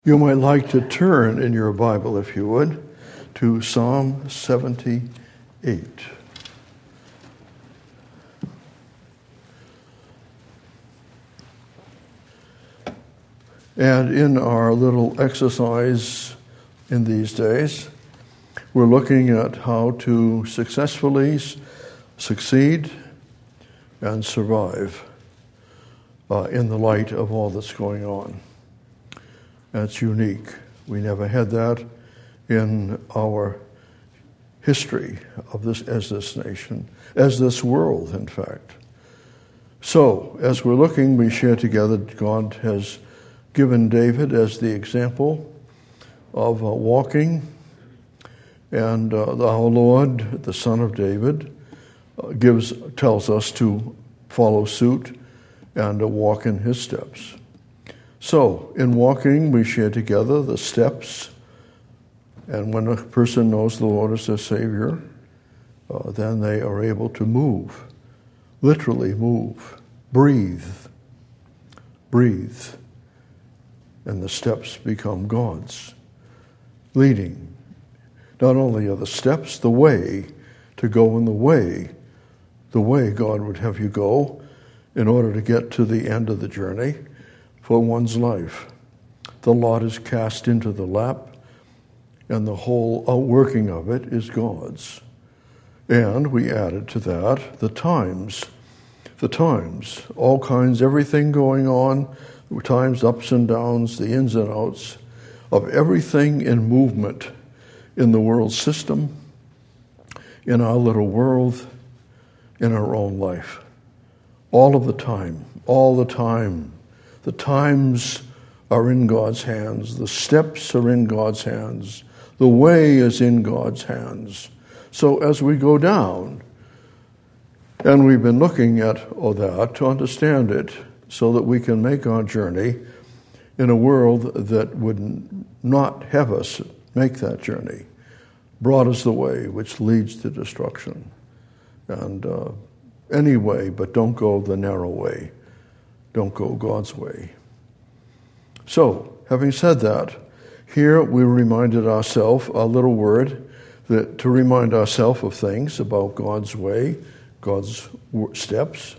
You might like to turn in your Bible, if you would, to Psalm 78. And in our little exercise in these days, we're looking at how to successfully succeed and survive in the light of all that's going on. That's unique. We never had that in our history of this nation, as this world, in fact. So, as we're looking, we share together, God has given David as the example of walking, and our Lord, the Son of David, tells us to follow suit and walk in his steps. So, in walking, we share together the steps, and when a person knows the Lord as their Savior, then they are able to move, literally move, breathe, and the steps become God's, leading. Not only are the steps the way to go in the way God would have you go in order to get to the end of the journey, for one's life. The lot is cast into the lap, and the whole outworking of it is God's. And we added to that the times, all kinds, everything going on, times, ups and downs, the ins and outs of everything in movement in the world system, in our little world, in our own life. All the time. The times are in God's hands. The steps are in God's hands. The way is in God's hands. So as we go down, and we've been looking at all that to understand it so that we can make our journey in a world that would not have us make that journey. Broad is the way which leads to destruction. And any way, but don't go the narrow way. Don't go God's way. So, having said that, here we reminded ourselves a little word to remind ourselves of things about God's way, God's steps,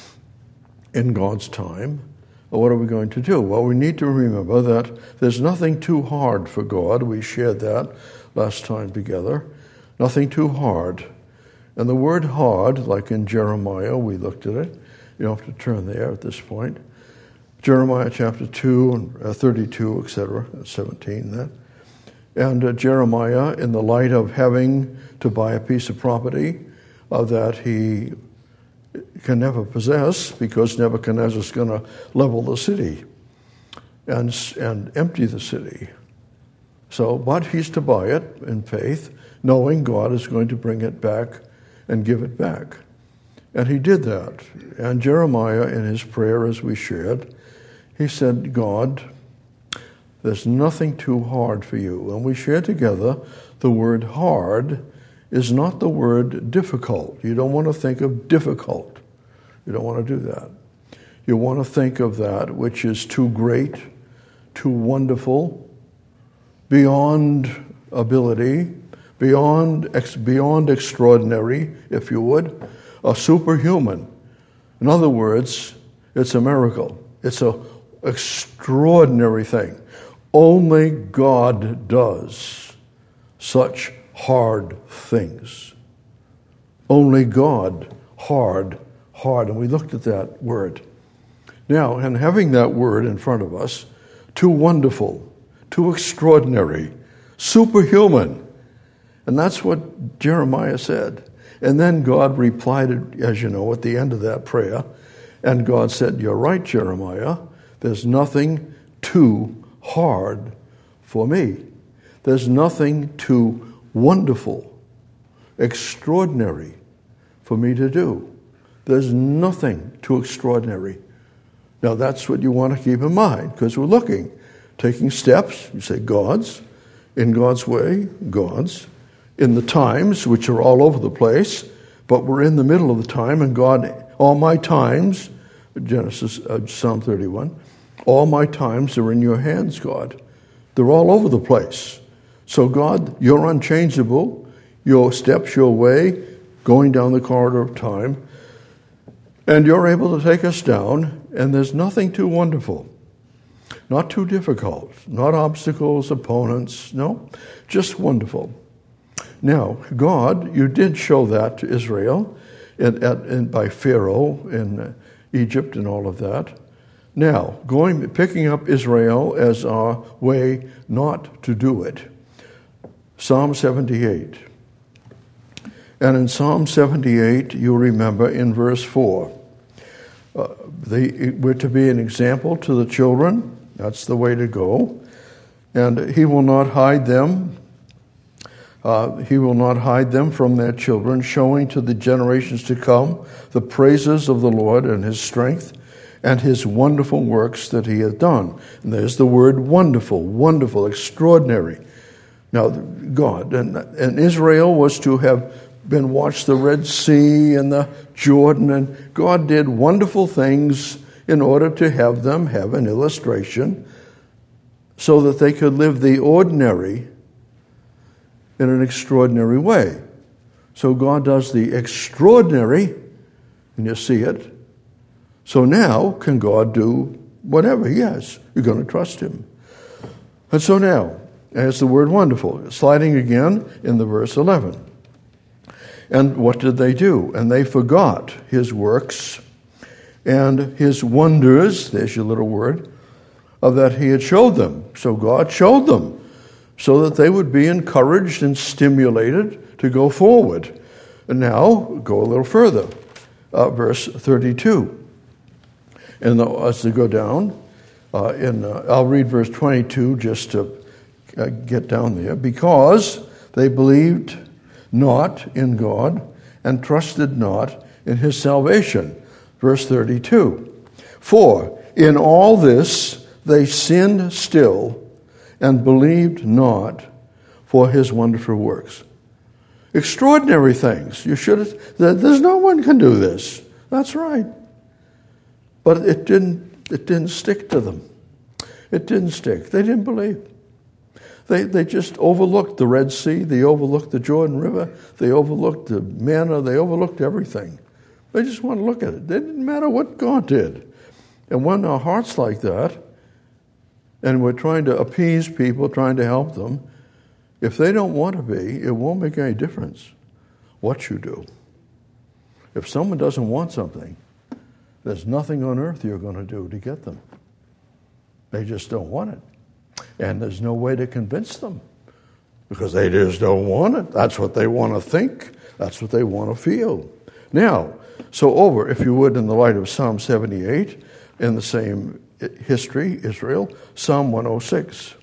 in God's time. What are we going to do? Well, we need to remember that there's nothing too hard for God. We shared that last time together. Nothing too hard. And the word hard, like in Jeremiah, we looked at it. You don't have to turn there at this point. Jeremiah chapter 2, and 32, etc., 17, that. And Jeremiah, in the light of having to buy a piece of property that he can never possess, because Nebuchadnezzar is going to level the city and empty the city. So, but he's to buy it in faith, knowing God is going to bring it back and give it back. And he did that. And Jeremiah, in his prayer, as we shared, he said, God, there's nothing too hard for you. And we shared together the word hard is not the word difficult. You don't want to think of difficult. You don't want to do that. You want to think of that which is too great, too wonderful, beyond ability, beyond extraordinary, if you would, a superhuman. In other words, it's a miracle. It's an extraordinary thing. Only God does such hard things. Only God, hard. And we looked at that word. Now, and having that word in front of us, too wonderful, too extraordinary, superhuman. And that's what Jeremiah said. And then God replied, as you know, at the end of that prayer, and God said, you're right, Jeremiah, there's nothing too hard for me. There's nothing too wonderful, extraordinary for me to do. There's nothing too extraordinary. Now that's what you want to keep in mind, because we're taking steps, you say God's, in God's way, God's, in the times, which are all over the place, but we're in the middle of the time, and God, all my times, Psalm 31, all my times are in your hands, God. They're all over the place. So God, you're unchangeable. Your steps, your way, going down the corridor of time. And you're able to take us down, and there's nothing too wonderful. Not too difficult. Not obstacles, opponents. No, just wonderful. Now, God, you did show that to Israel by Pharaoh in Egypt and all of that. Now, picking up Israel as our way not to do it. Psalm 78. And in Psalm 78, you remember in verse 4, we're to be an example to the children. That's the way to go. And he will not hide them. He will not hide them from their children, showing to the generations to come the praises of the Lord and his strength and his wonderful works that he has done. And there's the word wonderful, wonderful, extraordinary. Now, God, and Israel was to have been watched the Red Sea and the Jordan, and God did wonderful things in order to have them have an illustration so that they could live the ordinary in an extraordinary way. So God does the extraordinary, and you see it. So now, can God do whatever? Yes, you're going to trust him. And so now, as the word wonderful, sliding again in the verse 11. And what did they do? And they forgot his works and his wonders, there's your little word, of that he had showed them. So God showed them so that they would be encouraged and stimulated to go forward. And now, go a little further. Verse 32. And as they go down, I'll read verse 22 just to get down there. Because they believed not in God and trusted not in his salvation. Verse 32. For in all this they sinned still and believed not for his wonderful works. Extraordinary things. There's no one can do this. That's right. But it didn't stick to them. It didn't stick. They didn't believe. They just overlooked the Red Sea. They overlooked the Jordan River. They overlooked the manna. They overlooked everything. They just want to look at it. It didn't matter what God did. And when our heart's like that, and we're trying to appease people, trying to help them, if they don't want to be, it won't make any difference what you do. If someone doesn't want something, there's nothing on earth you're going to do to get them. They just don't want it. And there's no way to convince them because they just don't want it. That's what they want to think. That's what they want to feel. Now, so over, if you would, in the light of Psalm 78, in the same history, Israel, Psalm 106.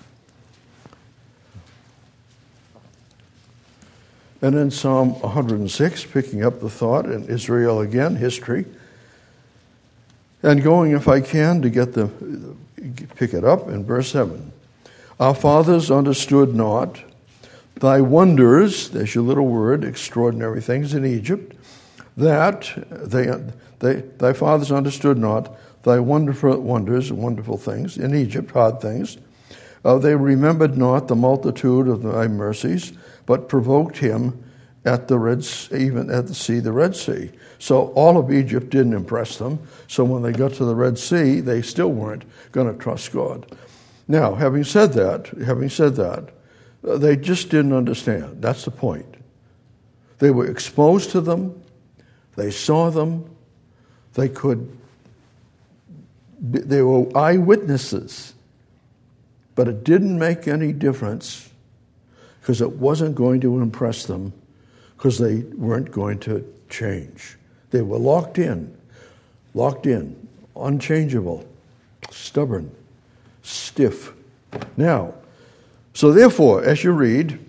And in Psalm 106, picking up the thought in Israel again, history, and going, if I can, to pick it up in verse 7. Our fathers understood not thy wonders, there's your little word, extraordinary things in Egypt, that thy fathers understood not thy wonderful wonders, wonderful things in Egypt, hard things. They remembered not the multitude of thy mercies, but provoked him at the Red Sea, even at the sea, the Red Sea. So all of Egypt didn't impress them. So when they got to the Red Sea, they still weren't going to trust God. Now, having said that, they just didn't understand. That's the point. They were exposed to them. They saw them. They were eyewitnesses. But it didn't make any difference because it wasn't going to impress them because they weren't going to change. They were locked in, unchangeable, stubborn, stiff. Now, so therefore, as you read,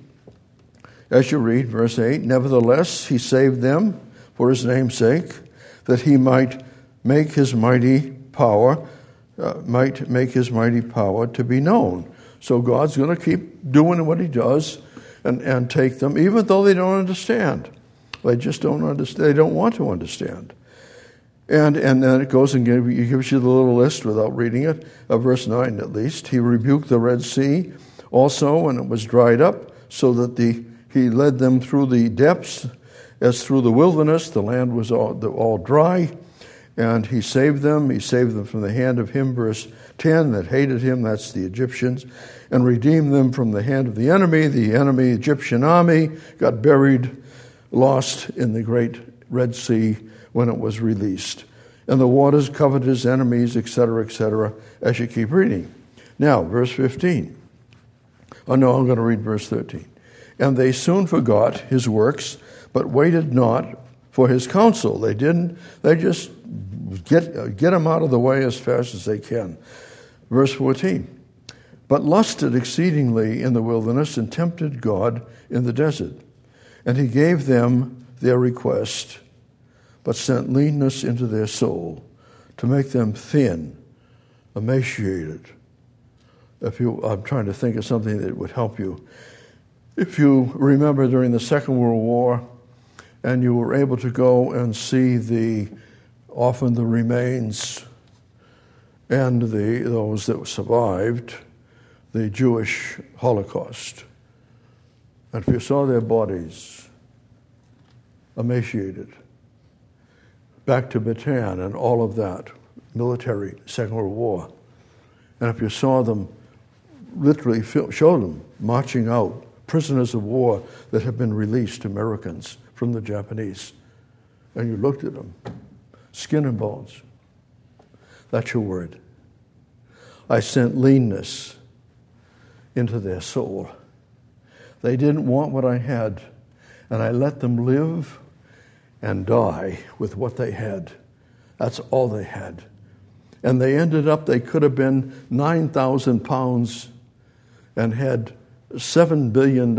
verse 8, nevertheless, he saved them for his name's sake, that he might make his mighty power, to be known. So God's going to keep doing what he does and take them, even though they don't understand. They just don't understand. They don't want to understand. And then it goes and gives you the little list without reading it, verse 9 at least. He rebuked the Red Sea also, and it was dried up, so that he led them through the depths as through the wilderness. The land was all dry, and he saved them. He saved them from the hand of him, verse 10, that hated him, that's the Egyptians, and redeemed them from the hand of the enemy. The enemy Egyptian army got buried, lost in the great Red Sea when it was released. And the waters covered his enemies, etc., as you keep reading. Now, verse 15. Oh, no, I'm going to read verse 13. And they soon forgot his works, but waited not for his counsel. They just get him out of the way as fast as they can. Verse 14. But lusted exceedingly in the wilderness and tempted God in the desert. And he gave them their request, but sent leanness into their soul to make them thin, emaciated. I'm trying to think of something that would help you. If you remember during the Second World War, and you were able to go and see often the remains and those that survived the Jewish Holocaust. And if you saw their bodies emaciated, back to Bataan and all of that, military, Second World War, and if you saw them, literally showed them marching out, prisoners of war that had been released, Americans from the Japanese, and you looked at them, skin and bones. That's your word. I sent leanness into their soul. They didn't want what I had, and I let them live and die with what they had. That's all they had. And they could have been 9,000 pounds and had $7 billion.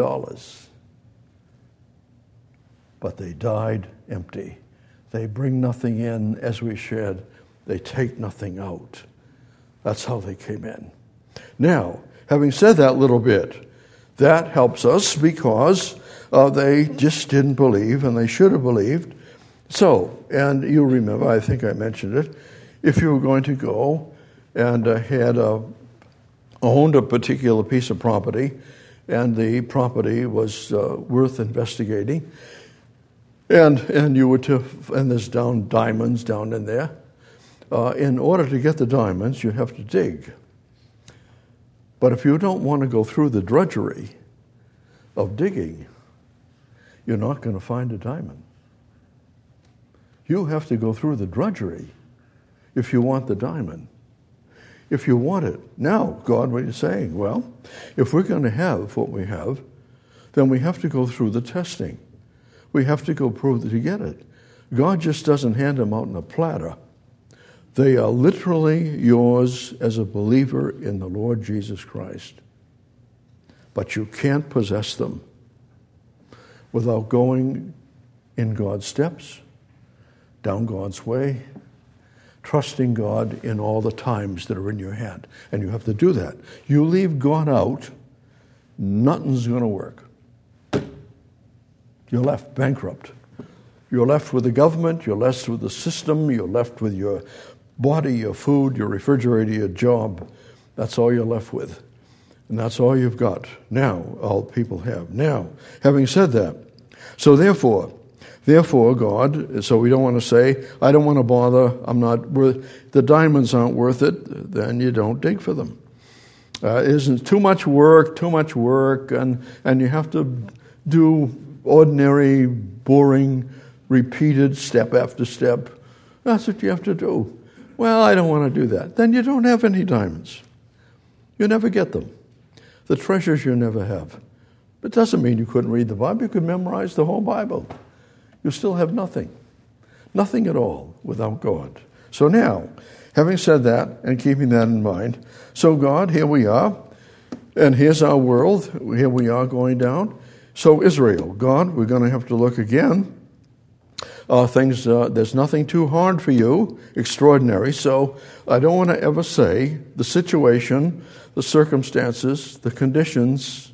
But they died empty. They bring nothing in, as we shared. They take nothing out. That's how they came in. Now, having said that little bit, that helps us because they just didn't believe, and they should have believed. So, and you remember, I think I mentioned it, if you were going to go and owned a particular piece of property, and the property was worth investigating, and you were to, and there's diamonds down in there. In order to get the diamonds, you have to dig. But if you don't want to go through the drudgery of digging, you're not going to find a diamond. You have to go through the drudgery if you want the diamond. If you want it. Now, God, what are you saying? Well, if we're going to have what we have, then we have to go through the testing. We have to go prove to get it. God just doesn't hand them out in a platter. They are literally yours as a believer in the Lord Jesus Christ. But you can't possess them without going in God's steps, down God's way, trusting God in all the times that are in your hand. And you have to do that. You leave God out, nothing's going to work. You're left bankrupt. You're left with the government, you're left with the system, you're left with your body, your food, your refrigerator, your job. That's all you're left with. And that's all you've got. Now, all people have. Now, having said that, so therefore, God, so we don't want to say, I don't want to bother, I'm not worth, the diamonds aren't worth it, then you don't dig for them. It isn't too much work, and you have to do ordinary, boring, repeated step after step. That's what you have to do. Well, I don't want to do that. Then you don't have any diamonds. You never get them. The treasures you never have. It doesn't mean you couldn't read the Bible. You could memorize the whole Bible. You still have nothing. Nothing at all without God. So now, having said that and keeping that in mind, so God, here we are, and here's our world. Here we are going down. So Israel, God, we're going to have to look again. There's nothing too hard for you, extraordinary. So I don't want to ever say the situation, the circumstances, the conditions,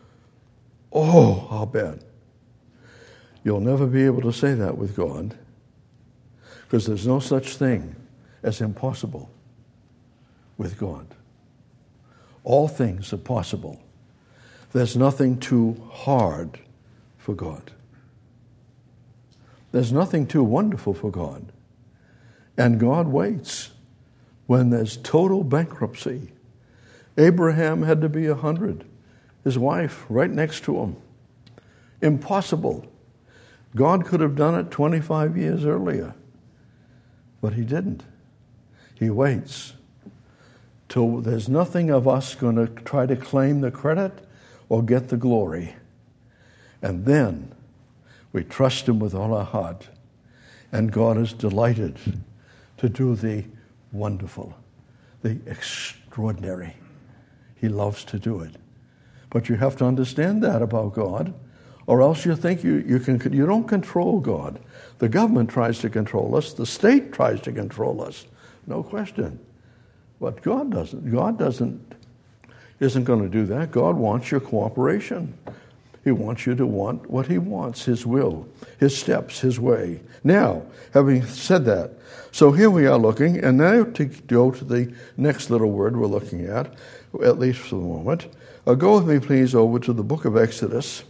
oh, how bad. You'll never be able to say that with God. Because there's no such thing as impossible with God. All things are possible. There's nothing too hard for God. There's nothing too wonderful for God. And God waits when there's total bankruptcy. Abraham had to be 100. His wife right next to him. Impossible. God could have done it 25 years earlier. But he didn't. He waits till there's nothing of us going to try to claim the credit or get the glory. And then we trust him with all our heart. And God is delighted to do the wonderful, the extraordinary. He loves to do it. But you have to understand that about God, or else you think you don't control God. The government tries to control us. The state tries to control us. No question. But God doesn't. God isn't going to do that. God wants your cooperation. He wants you to want what he wants, his will, his steps, his way. Now, having said that, so here we are looking, and now to go to the next little word we're looking at least for the moment. Go with me, please, over to the book of Exodus.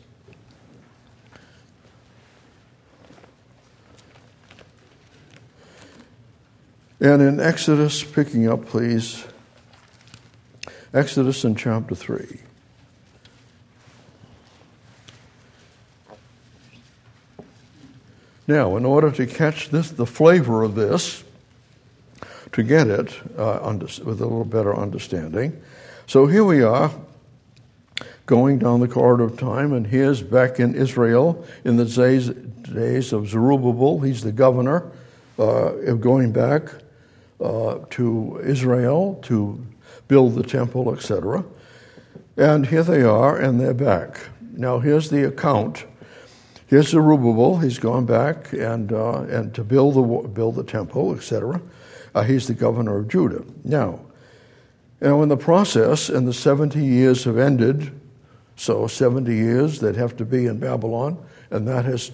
And in Exodus, picking up, please, Exodus in chapter 3. Now, in order to catch the flavor of this, to get it with a little better understanding, so here we are, going down the corridor of time, and here's back in Israel in the days of Zerubbabel. He's the governor, going back to Israel to build the temple, etc. And here they are, and they're back. Now here's the account. Here's Zerubbabel. He's gone back and to build the temple, etc. He's the governor of Judah. Now, in the process, and the 70 years have ended, so 70 years that have to be in Babylon, and that has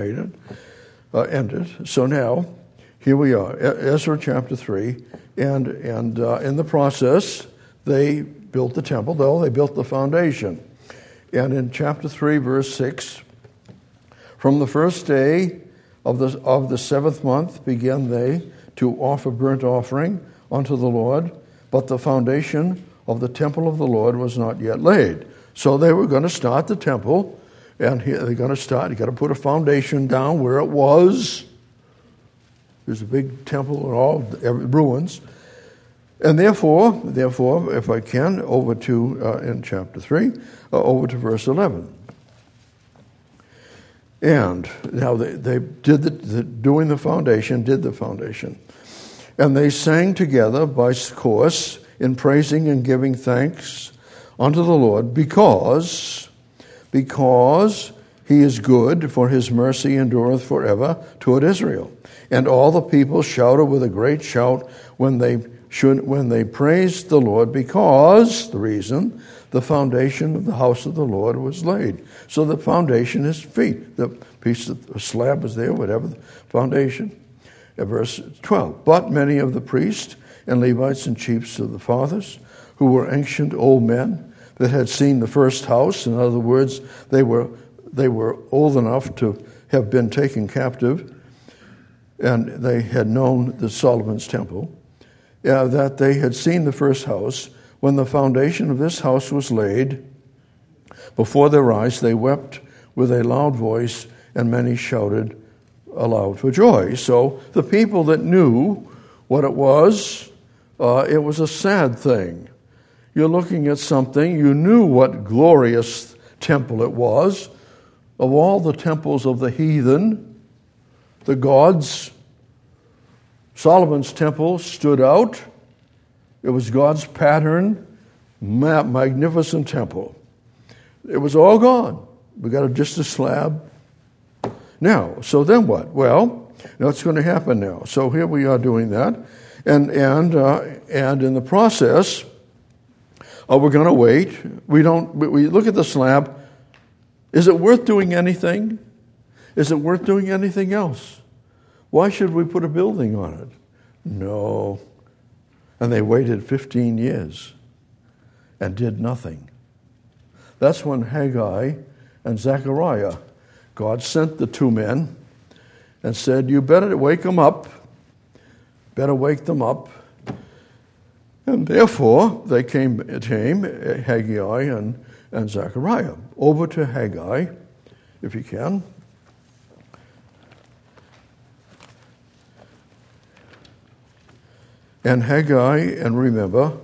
ended. So now, here we are, Ezra chapter 3, and in the process, they built the temple, though they built the foundation. And in chapter 3, verse 6, from the first day of the seventh month began they to offer burnt offering unto the Lord, but the foundation of the temple of the Lord was not yet laid. So they were going to start the temple, and they're going to start. You got to put a foundation down where it was. There's a big temple and all ruins, and therefore, if I can, over to in chapter 3, over to verse 11. And now they did doing the foundation, did the foundation. And they sang together by course in praising and giving thanks unto the Lord because he is good, for his mercy endureth forever toward Israel. And all the people shouted with a great shout when they praised the Lord, because the foundation of the house of the Lord was laid. So the foundation is feet. The piece of the slab is there, whatever the foundation. Verse 12. But many of the priests and Levites and chiefs of the fathers, who were ancient old men that had seen the first house, in other words, they were old enough to have been taken captive, and they had known the Solomon's temple, that they had seen the first house. When the foundation of this house was laid before their eyes, they wept with a loud voice, and many shouted aloud for joy. So the people that knew what it was a sad thing. You're looking at something, you knew what glorious temple it was. Of all the temples of the heathen, the gods, Solomon's temple stood out. It was God's pattern, magnificent temple. It was all gone. We got just a slab. Now, so then what? Well, what's going to happen now? So here we are doing that, and in the process, we're going to wait. We look at the slab. Is it worth doing anything? Is it worth doing anything else? Why should we put a building on it? No. And they waited 15 years and did nothing. That's when Haggai and Zechariah, God sent the two men and said, you better wake them up. Better wake them up. And therefore, they came Haggai and Zechariah. Over to Haggai, if you can. And Haggai, and remember,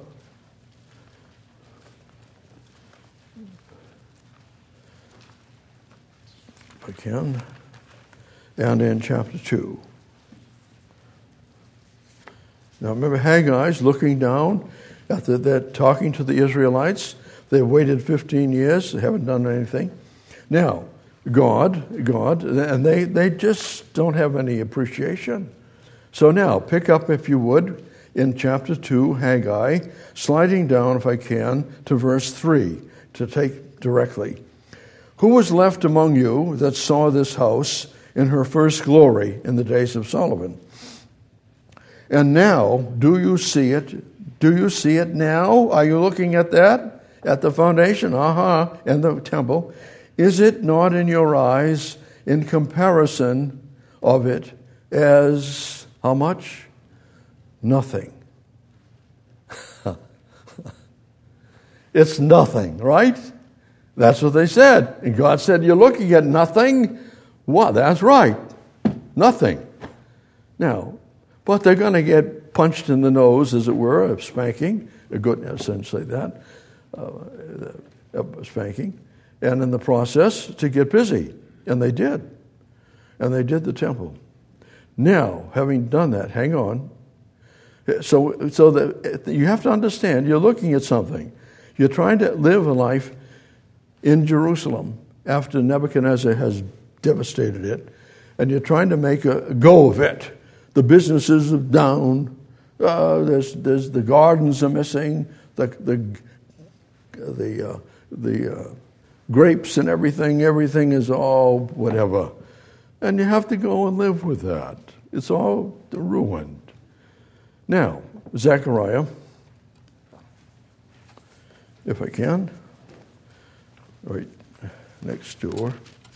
if I can, and in chapter 2. Now remember, Haggai's looking down at they're talking to the Israelites. They've waited 15 years. They haven't done anything. Now, God, and they just don't have any appreciation. So now, pick up, if you would, in chapter 2, Haggai, sliding down, if I can, to verse 3, to take directly. Who was left among you that saw this house in her first glory in the days of Solomon? And now, do you see it? Do you see it now? Are you looking at that? At the foundation? And the temple. Is it not in your eyes in comparison of it as how much? Nothing. It's nothing, right? That's what they said. And God said, you're looking at nothing? What? That's right. Nothing. Now, but they're going to get punched in the nose, as it were, of spanking, a good, essentially that, spanking, and in the process to get busy. And they did. And they did the temple. Now, having done that, hang on. So that you have to understand, you're looking at something. You're trying to live a life in Jerusalem after Nebuchadnezzar has devastated it, and you're trying to make a go of it. The businesses are down. There's the gardens are missing. The grapes and everything. Everything is all whatever, and you have to go and live with that. It's all ruined. Now, Zechariah, if I can, right next door,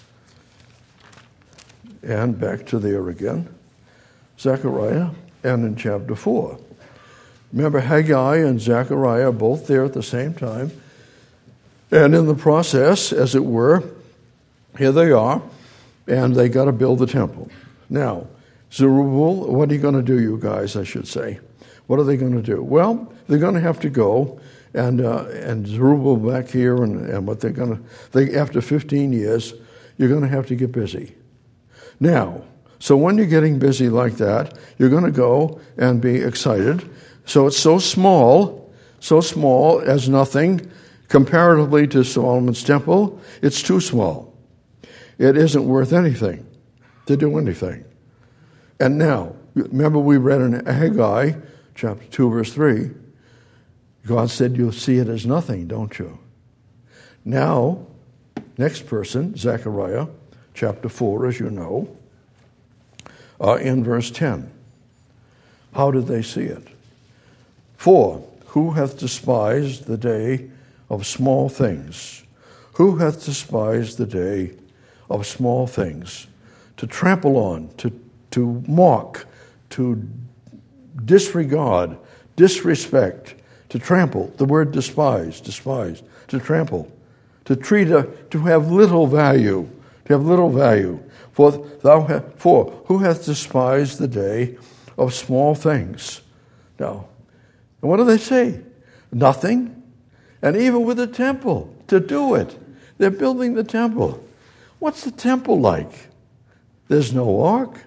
and back to there again. Zechariah, and in chapter 4. Remember, Haggai and Zechariah are both there at the same time. And in the process, as it were, here they are, and they got to build the temple. Now, Zerubbabel, what are you going to do, you guys, I should say? What are they going to do? Well, they're going to have to go, and Zerubbabel back here, and what they're going to, after 15 years, you're going to have to get busy. Now, so when you're getting busy like that, you're going to go and be excited. So it's so small as nothing, comparatively to Solomon's temple. It's too small. It isn't worth anything to do anything. And now, remember we read in Haggai, chapter 2, verse 3, God said you'll see it as nothing, don't you? Now, next person, Zechariah, chapter 4, as you know, in verse 10. How did they see it? For who hath despised the day of small things? Who hath despised the day of small things? To trample on, to mock, to disregard, disrespect, to trample. The word despise, to trample, to treat, to have little value, For who hath despised the day of small things? Now, and what do they say? Nothing. And even with the temple, to do it, they're building the temple. What's the temple like? There's no ark.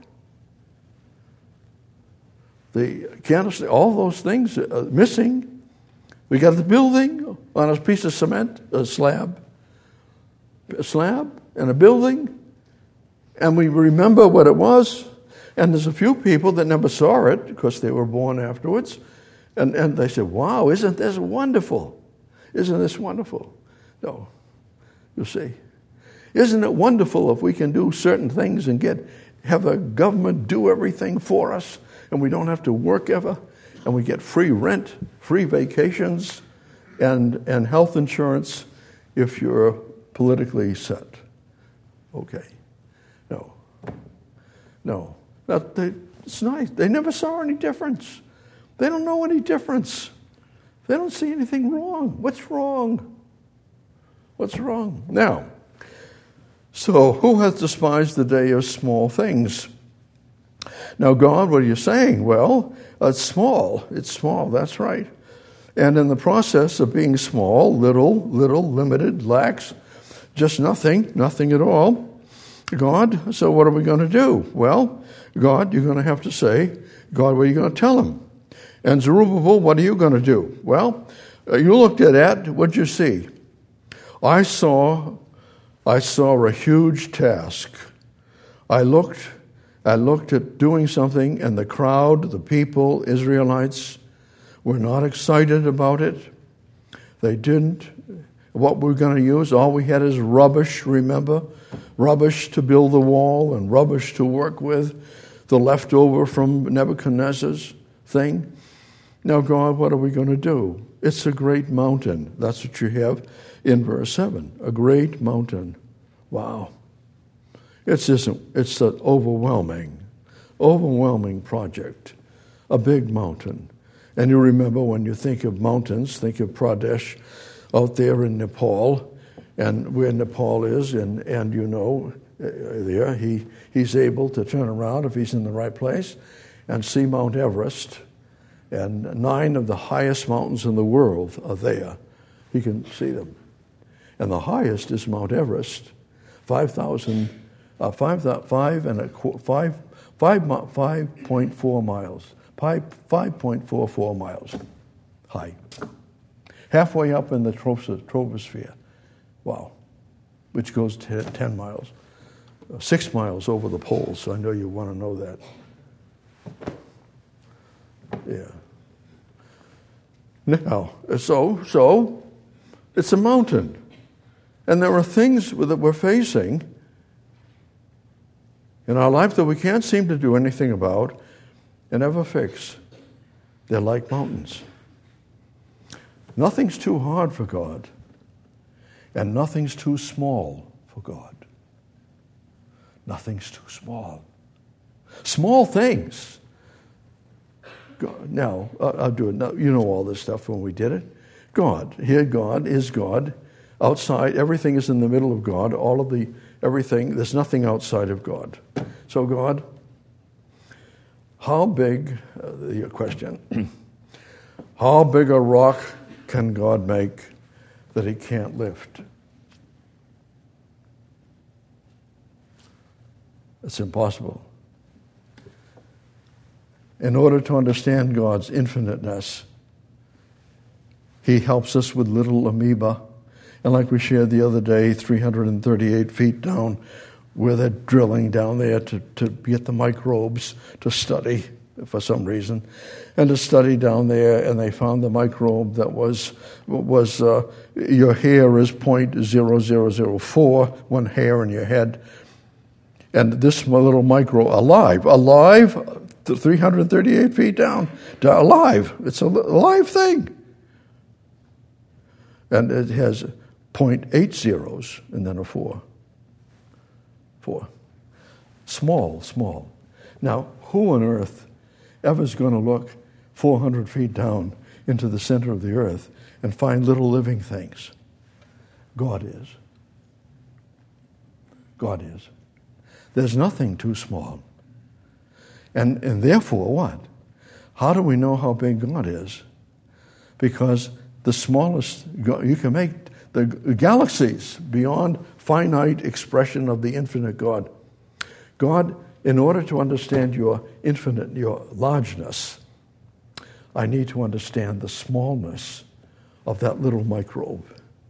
The candlestick, all those things are missing. We got the building on a piece of cement, a slab and a building. And we remember what it was. And there's a few people that never saw it because they were born afterwards. And they said, wow, isn't this wonderful? Isn't this wonderful? No, you see. Isn't it wonderful if we can do certain things and get have the government do everything for us, and we don't have to work ever, and we get free rent, free vacations, and health insurance if you're politically set. Okay. No. It's nice. They never saw any difference. They don't know any difference. They don't see anything wrong. What's wrong? What's wrong? Now, so who hath despised the day of small things? Now, God, what are you saying? Well, it's small. It's small, that's right. And in the process of being small, little, limited, lax, just nothing at all, God, so what are we going to do? Well, God, you're going to have to say, God, what are you going to tell him? And Zerubbabel, what are you going to do? Well, you looked at that, what'd you see? I saw a huge task. I looked at doing something, and the crowd, the people, Israelites, were not excited about it. They didn't. What we're going to use, all we had is rubbish, remember? Rubbish to build the wall and rubbish to work with, the leftover from Nebuchadnezzar's thing. Now, God, what are we going to do? It's a great mountain. That's what you have in verse 7. A great mountain. Wow. It's an overwhelming project. A big mountain. And you remember when you think of mountains, think of Pradesh out there in Nepal, and where Nepal is, and you know, there, he's able to turn around if he's in the right place and see Mount Everest. And 9 of the highest mountains in the world are there. He can see them. And the highest is Mount Everest, 5.4 miles, 5.44 miles high. Halfway up in the troposphere. Wow. Which goes 10 miles. 6 miles over the poles, so I know you want to know that. Yeah. Now, so it's a mountain. And there are things that we're facing in our life that we can't seem to do anything about and ever fix. They're like mountains. Nothing's too hard for God, and nothing's too small for God. Nothing's too small. Small things. Now, I'll do it. Now, you know all this stuff when we did it. God. Here, God is God. Outside, everything is in the middle of God. Everything, there's nothing outside of God. So, God, how big, the question, how big a rock can God make that he can't lift? It's impossible. In order to understand God's infiniteness, he helps us with little amoeba. And like we shared the other day, 338 feet down, where they're drilling down there to get the microbes to study for some reason, and to study down there, and they found the microbe that was your hair is 0.0004, one hair in your head, and this little microbe, alive, 338 feet down, alive. It's a live thing. And it has 0.8 zeros and then a 4. 4. Small. Now, who on earth ever is going to look 400 feet down into the center of the earth and find little living things? God is. God is. There's nothing too small. And therefore, what? How do we know how big God is? Because the smallest, you can make the galaxies beyond finite expression of the infinite God. God, in order to understand your infinite, your largeness, I need to understand the smallness of that little microbe.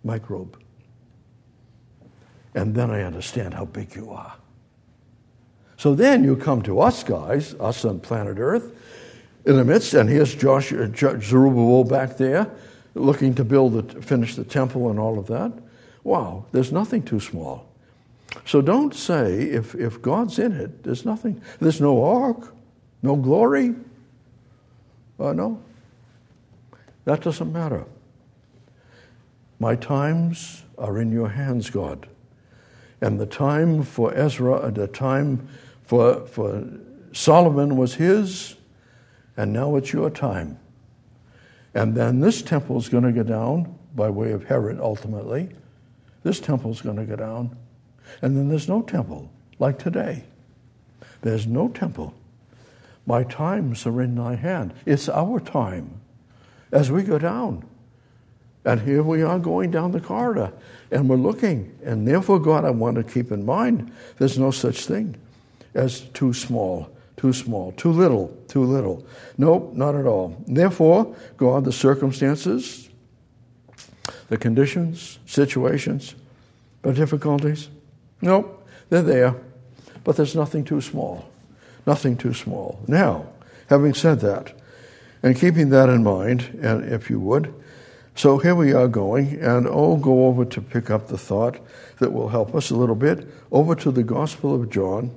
And then I understand how big you are. So then you come to us guys, us on planet Earth, in the midst, and here's Zerubbabel back there, looking to finish the temple and all of that. Wow, there's nothing too small. So don't say, if God's in it, there's nothing, there's no ark, no glory. No, that doesn't matter. My times are in your hands, God. And the time for Ezra, the time for Solomon was his, and now it's your time. And then this temple's going to go down by way of Herod ultimately. This temple's going to go down. And then there's no temple like today. There's no temple. My times are in thy hand. It's our time as we go down. And here we are going down the corridor, and we're looking. And therefore, God, I want to keep in mind, there's no such thing as too small, too little. Nope, not at all. Therefore, God, the circumstances, the conditions, situations, the difficulties, nope, they're there. But there's nothing too small. Nothing too small. Now, having said that, and keeping that in mind, and if you would, so here we are going, and go over to pick up the thought that will help us a little bit, over to the Gospel of John,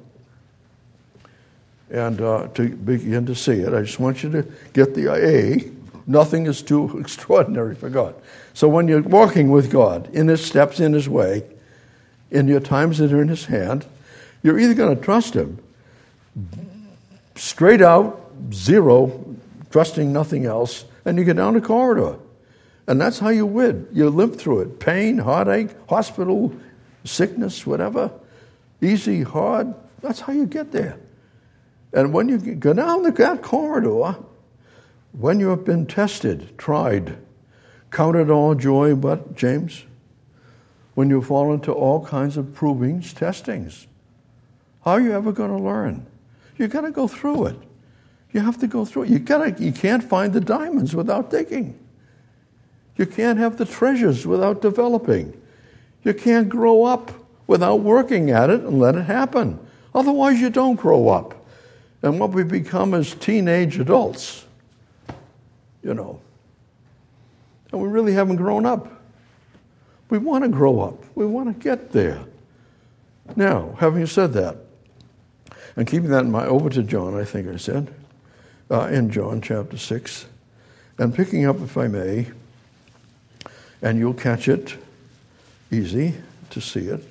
and to begin to see it. I just want you to get the A. Nothing is too extraordinary for God. So when you're walking with God, in His steps, in His way, in your times that are in His hand, you're either going to trust Him, straight out, zero, trusting nothing else, and you get down the corridor. And that's how you win. You live through it. Pain, heartache, hospital, sickness, whatever. Easy, hard. That's how you get there. And when you go down that corridor, when you have been tested, tried, count it all joy, what, James? When you fall into all kinds of provings, testings. How are you ever going to learn? You've got to go through it. You have to go through it. You can't find the diamonds without digging. You can't have the treasures without developing. You can't grow up without working at it and let it happen. Otherwise, you don't grow up. And what we become as teenage adults, and we really haven't grown up. We want to grow up. We want to get there. Now, having said that, and keeping that in mind, over to John, I think I said, in John chapter 6, and picking up, if I may, and you'll catch it easy to see it,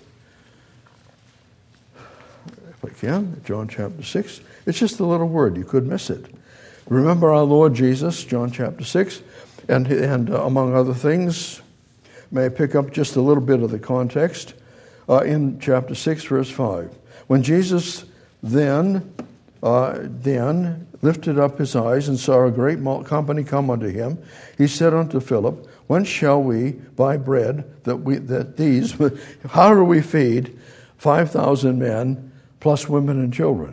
if I can, John chapter 6. It's just a little word. You could miss it. Remember our Lord Jesus, John chapter 6, and among other things, may I pick up just a little bit of the context in chapter 6, verse 5. When Jesus then lifted up his eyes and saw a great company come unto him, he said unto Philip, When shall we buy bread how do we feed 5,000 men plus women and children?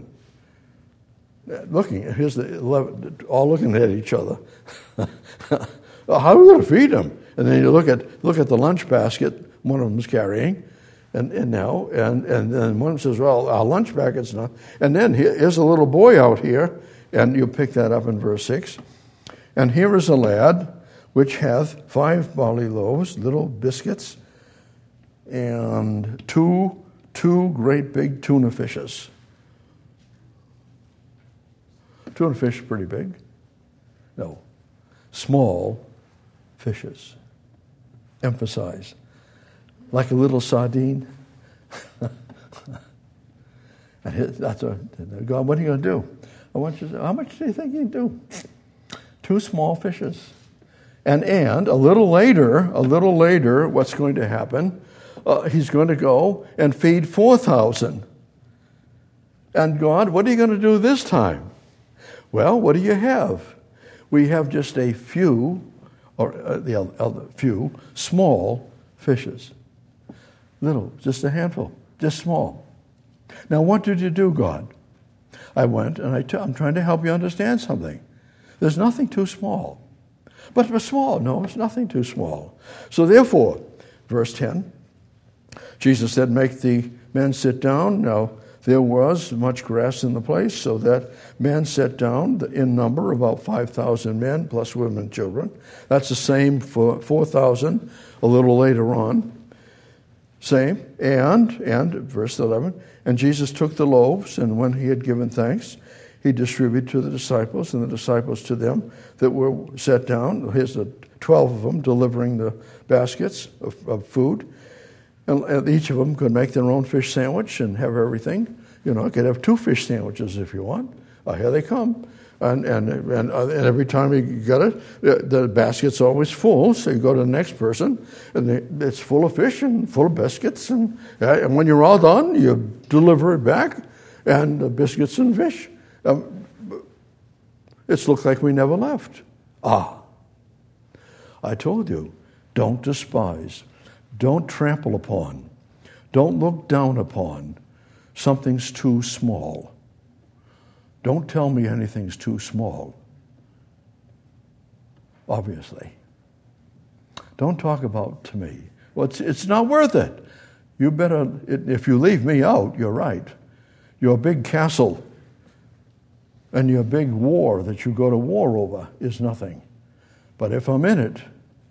Here's the 11, all looking at each other. How are we going to feed them? And then you look at the lunch basket one of them's carrying, and then one says, well, our lunch basket's not. And then here's a little boy out here, and you pick that up in verse 6. And here is a lad which hath 5 barley loaves, little biscuits, and two great big tuna fishes. Tuna fish pretty big? No. Small fishes. Emphasize. Like a little sardine. And God, what are you going to do? I want you to, how much do you think you can do? 2 small fishes. And a little later, what's going to happen? He's going to go and feed 4,000. And God, what are you going to do this time? Well, what do you have? We have just a few, few small fishes. Little, just a handful, just small. Now, what did you do, God? I went and I'm trying to help you understand something. There's nothing too small. But for small, no, it's nothing too small. So therefore, verse 10, Jesus said, make the men sit down. Now, there was much grass in the place, so that men sat down in number, about 5,000 men, plus women and children. That's the same for 4,000 a little later on. Same. And verse 11, and Jesus took the loaves, and when he had given thanks, he distributed to the disciples, and the disciples to them that were set down. Here's the 12 of them delivering the baskets of food. And each of them could make their own fish sandwich and have everything. You know, could have 2 fish sandwiches if you want. Oh, here they come. And every time you get it, the basket's always full. So you go to the next person, and it's full of fish and full of biscuits. And when you're all done, you deliver it back, and the biscuits and fish. It's looked like we never left. I told you, don't despise, don't trample upon, don't look down upon. Something's too small. Don't tell me anything's too small. Obviously. Don't talk about to me. Well, it's not worth it. You better, if you leave me out, you're right. Your big castle and your big war that you go to war over is nothing. But if I'm in it,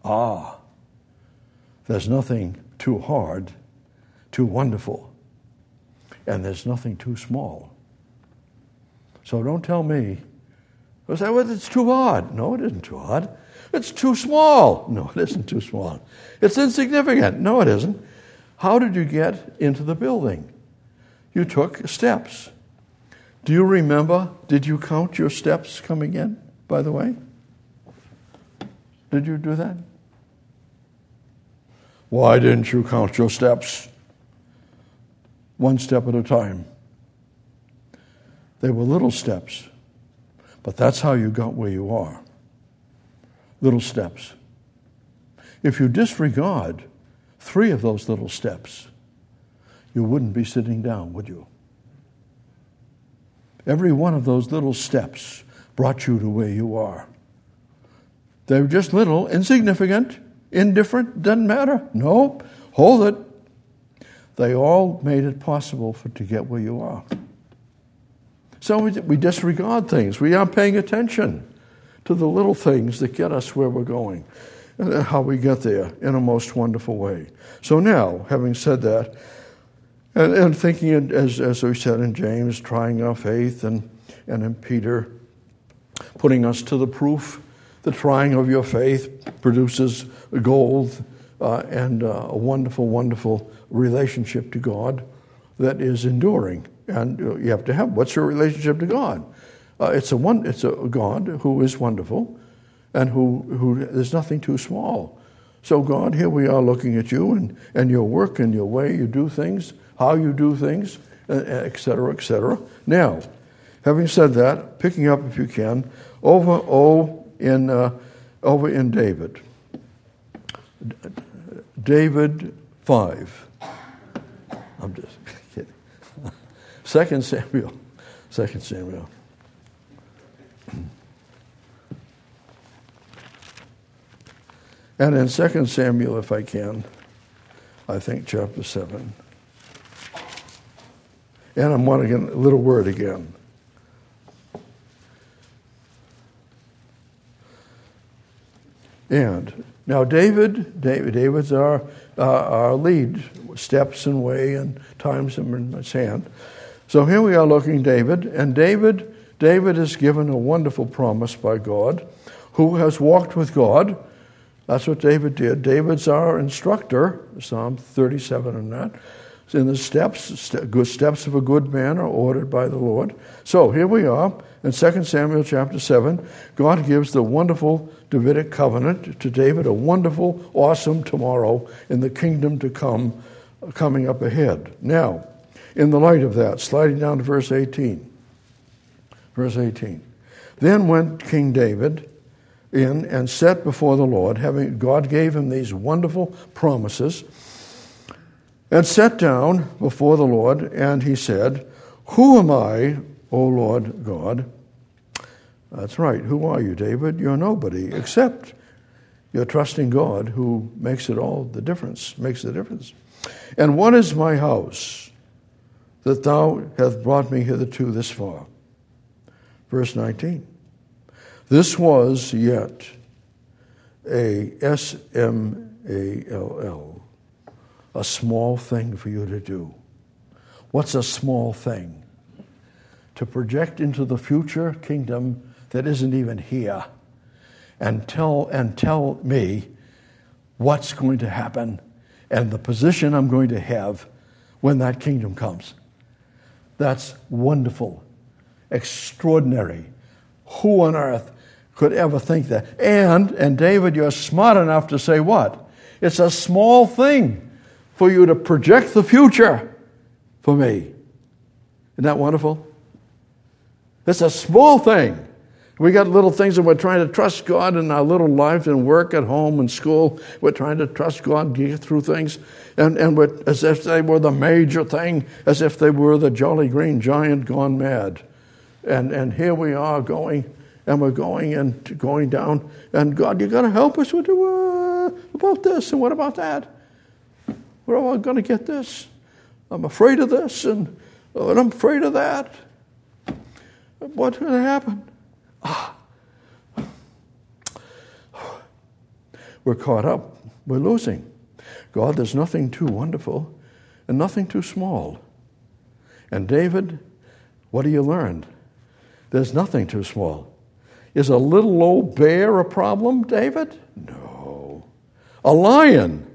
there's nothing too hard, too wonderful, and there's nothing too small. So don't tell me, well, it's too hard. No, it isn't too hard. It's too small. No, it isn't too small. It's insignificant. No, it isn't. How did you get into the building? You took steps. Do you remember, did you count your steps coming in, by the way? Did you do that? Why didn't you count your steps? 1 step at a time. They were little steps, but that's how you got where you are. Little steps. If you disregard 3 of those little steps, you wouldn't be sitting down, would you? Every one of those little steps brought you to where you are. They were just little, insignificant, indifferent, doesn't matter. No, hold it. They all made it possible to get where you are. So we disregard things. We aren't paying attention to the little things that get us where we're going and how we get there in a most wonderful way. So now, having said that, and thinking, as we said in James, trying our faith, and in Peter, putting us to the proof, the trying of your faith produces gold and a wonderful, wonderful relationship to God that is enduring. And you have to have, what's your relationship to God? It's a God who is wonderful and who there's nothing too small. So God, here we are looking at you and your work and your way you do things, how you do things, et cetera, et cetera. Now, having said that, picking up if you can, over in David. David 5. I'm just kidding. 2 Samuel. And in 2 Samuel, if I can, I think chapter 7. And I'm wanting a little word again. And now David's our lead, steps and way and times in his hand. So here we are looking David, and David is given a wonderful promise by God, who has walked with God. That's what David did. David's our instructor, Psalm 37 and that. In the good steps of a good man are ordered by the Lord. So here we are in 2 Samuel chapter 7. God gives the wonderful Davidic covenant to David, a wonderful, awesome tomorrow in the kingdom to come, coming up ahead. Now, in the light of that, sliding down to verse 18. Verse 18. Then went King David in and sat before the Lord, God gave him these wonderful promises, and sat down before the Lord, and he said, "Who am I, O Lord God?" That's right. Who are you, David? You're nobody, except you're trusting God, who makes the difference. "And what is my house, that thou hast brought me hitherto this far?" Verse 19. This was yet a S-M-A-L-L, a small thing for you to do. What's a small thing? To project into the future kingdom that isn't even here and tell me what's going to happen and the position I'm going to have when that kingdom comes. That's wonderful, extraordinary. Who on earth could ever think that? And David, you're smart enough to say what? It's a small thing for you to project the future for me. Isn't that wonderful? It's a small thing. We got little things and we're trying to trust God in our little lives and work at home and school. We're trying to trust God to get through things. And we're, as if they were the major thing, as if they were the Jolly Green Giant gone mad. And here we are going, and we're going down. And God, you got to help us with about this and what about that? Where am I going to get this? I'm afraid of this and I'm afraid of that. What's going to happen? We're caught up. We're losing. God, there's nothing too wonderful and nothing too small. And David, what do you learn? There's nothing too small. Is a little old bear a problem, David? No. A lion?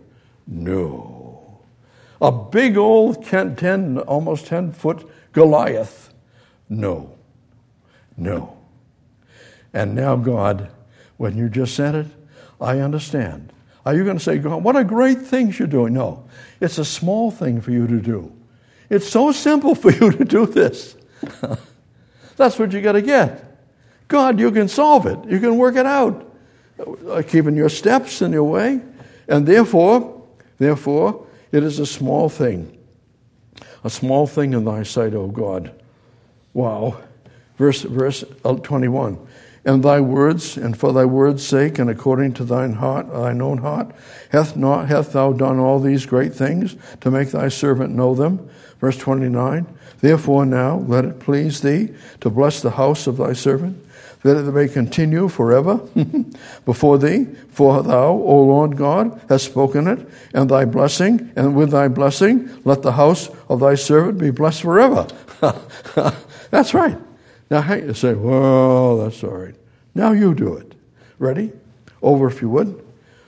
No. A big old almost 10-foot Goliath? No. No. And now, God, when you just said it, I understand. Are you going to say, God, what a great thing you're doing? No. It's a small thing for you to do. It's so simple for you to do this. That's what you got to get. God, you can solve it. You can work it out. Keeping your steps in your way. And therefore, it is a small thing. A small thing in thy sight, O God. Wow. Verse 21. And thy words, and for thy word's sake, and according to thine own heart, hath thou done all these great things to make thy servant know them? Verse 29. Therefore now let it please thee to bless the house of thy servant, that it may continue forever before thee. For thou, O Lord God, hast spoken it, and thy blessing, and with thy blessing, let the house of thy servant be blessed forever. That's right. Now you say, well, that's all right. Now you do it. Ready? Over if you would.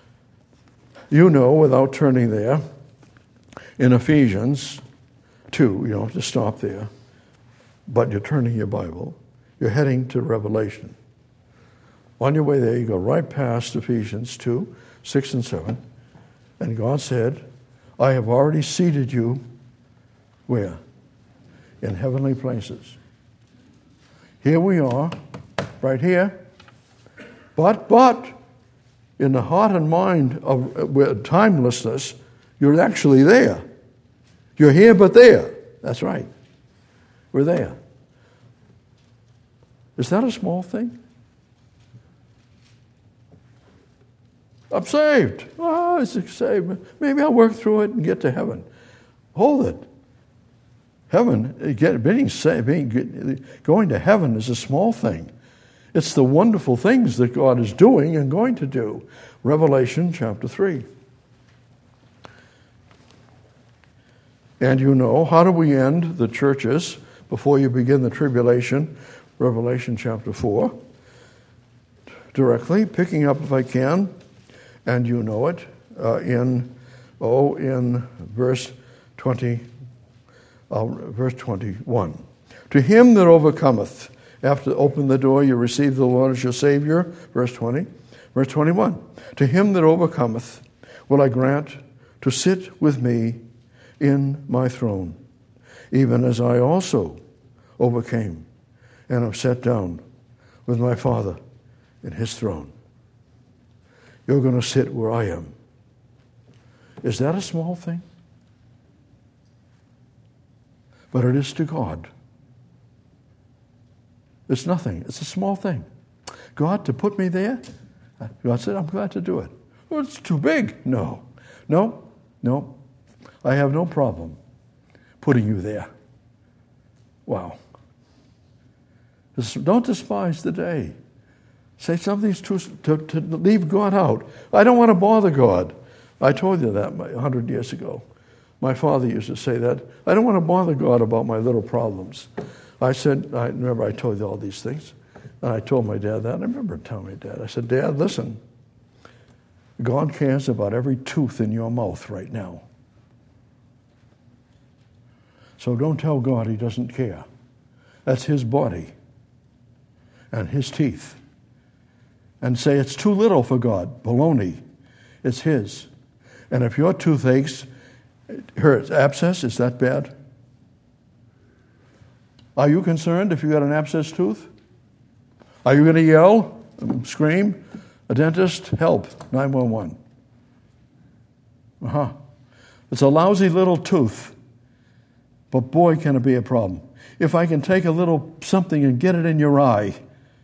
You know, without turning there, in Ephesians 2, you don't have to stop there, but you're turning your Bible. You're heading to Revelation. On your way there, you go right past Ephesians 2, 6 and 7. And God said, I have already seated you, where? In heavenly places. Here we are, right here. But, in the heart and mind of timelessness, you're actually there. You're here but there. That's right. We're there. Is that a small thing? I'm saved. Oh, it's saved. Maybe I'll work through it and get to heaven. Hold it. Heaven, going to heaven is a small thing. It's the wonderful things that God is doing and going to do. Revelation chapter 3. And you know, how do we end the churches before you begin the tribulation? Revelation chapter 4. Directly, picking up if I can, and you know it, in verse 20. Verse 21. To him that overcometh, after open the door, you receive the Lord as your Savior. Verse 20. Verse 21. To him that overcometh will I grant to sit with me in my throne, even as I also overcame and have sat down with my Father in his throne. You're going to sit where I am. Is that a small thing? But it is to God. It's nothing. It's a small thing. God, to put me there? God said, I'm glad to do it. Well, it's too big. No. I have no problem putting you there. Wow. Don't despise the day. Say something's to leave God out. I don't want to bother God. I told you that 100 years ago. My father used to say that. I don't want to bother God about my little problems. I remember I told you all these things. And I told my dad that. I remember telling my dad, I said, Dad, listen, God cares about every tooth in your mouth right now. So don't tell God he doesn't care. That's his body and his teeth. And say it's too little for God. Baloney. It's his. And if your tooth aches, hurts, abscess, is that bad? Are you concerned if you got an abscess tooth? Are you going to yell, scream? A dentist, help, 911. It's a lousy little tooth, but boy, can it be a problem. If I can take a little something and get it in your eye,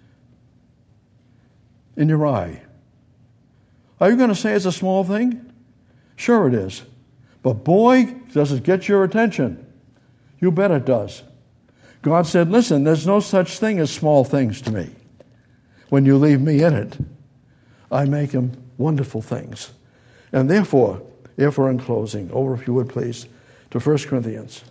are you going to say it's a small thing? Sure it is. But boy, does it get your attention. You bet it does. God said, listen, there's no such thing as small things to me. When you leave me in it, I make them wonderful things. And therefore, in closing, over if you would please, to 1 Corinthians.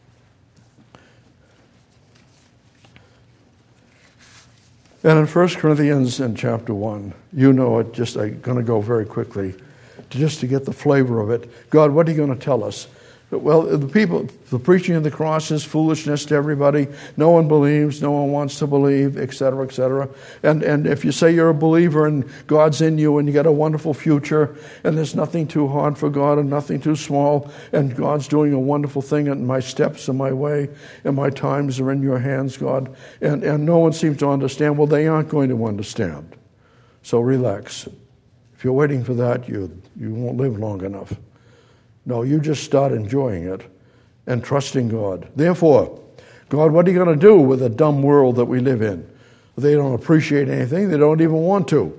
And in 1 Corinthians in chapter 1, you know it, I'm going to go very quickly, just to get the flavor of it. God, what are you going to tell us? Well, the preaching of the cross is foolishness to everybody. No one believes, no one wants to believe, etc., etc. And if you say you're a believer and God's in you and you got a wonderful future and there's nothing too hard for God and nothing too small and God's doing a wonderful thing and my steps and my way and my times are in your hands, God, and no one seems to understand, well, they aren't going to understand. So relax. If you're waiting for that, you won't live long enough. No, you just start enjoying it and trusting God. Therefore, God, what are you going to do with the dumb world that we live in? They don't appreciate anything. They don't even want to.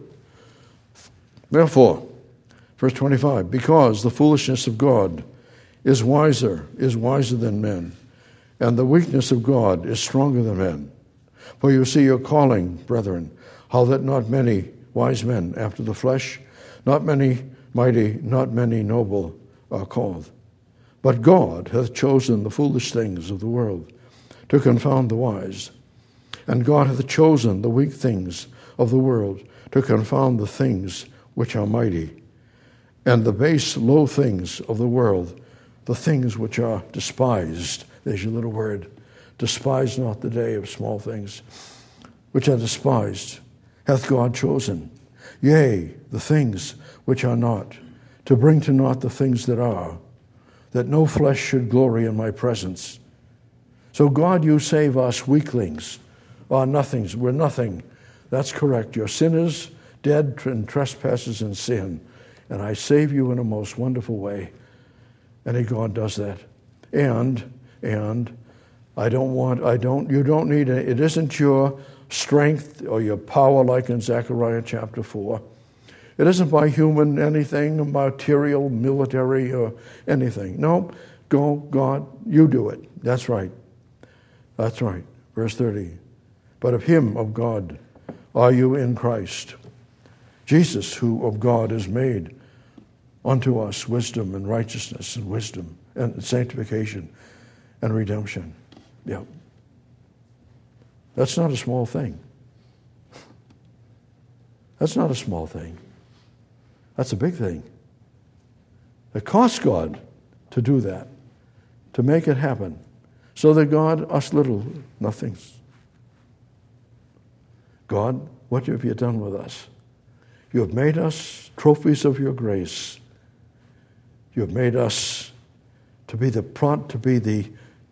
Therefore, verse 25, because the foolishness of God is wiser than men, and the weakness of God is stronger than men. For you see your calling, brethren, how that not many wise men after the flesh, not many mighty, not many noble, are called. But God hath chosen the foolish things of the world to confound the wise. And God hath chosen the weak things of the world to confound the things which are mighty. And the base low things of the world, the things which are despised. There's your little word. Despise not the day of small things, which are despised, hath God chosen. Yea, the things which are not, to bring to naught the things that are, that no flesh should glory in my presence. So God, you save us weaklings, or nothings. We're nothing. That's correct. You're sinners, dead in trespasses and sin. And I save you in a most wonderful way. And God does that. And you don't need it. It isn't your strength or your power like in Zechariah chapter 4. It isn't by human anything, material, military, or anything. No, go, God, you do it. That's right. That's right. Verse 30. But of him, of God, are you in Christ. Jesus, who of God is made unto us wisdom and righteousness and wisdom and sanctification and redemption. Yeah. That's not a small thing. That's not a small thing. That's a big thing. It costs God to do that, to make it happen, so that God, us little nothings. God, what have you done with us? You have made us trophies of your grace. You have made us to be the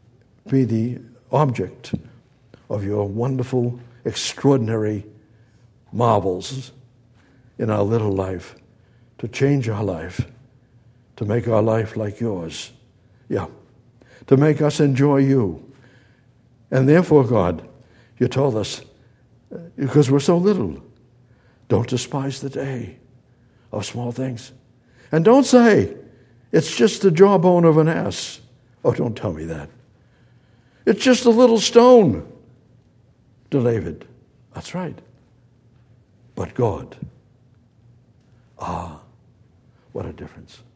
object of your wonderful, extraordinary marvels in our little life. To change our life, to make our life like yours. Yeah. To make us enjoy you. And therefore, God, you told us, because we're so little, don't despise the day of small things. And don't say, it's just the jawbone of an ass. Oh, don't tell me that. It's just a little stone to David. That's right. But God, what a difference.